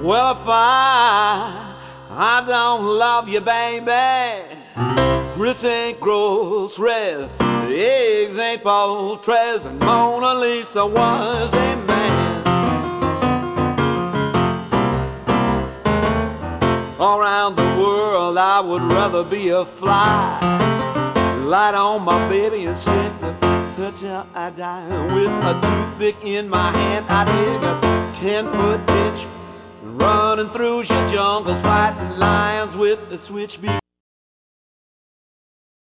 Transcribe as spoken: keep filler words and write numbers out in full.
Well, if I, I don't love you, baby, grits ain't groceries, the eggs ain't poultries, and Mona Lisa was a man. Around the world I would rather be a fly, light on my baby and stick her till I die. With a toothpick in my hand I dig a ten-foot ditch, running through your jungles, fighting lions with the switchbeak.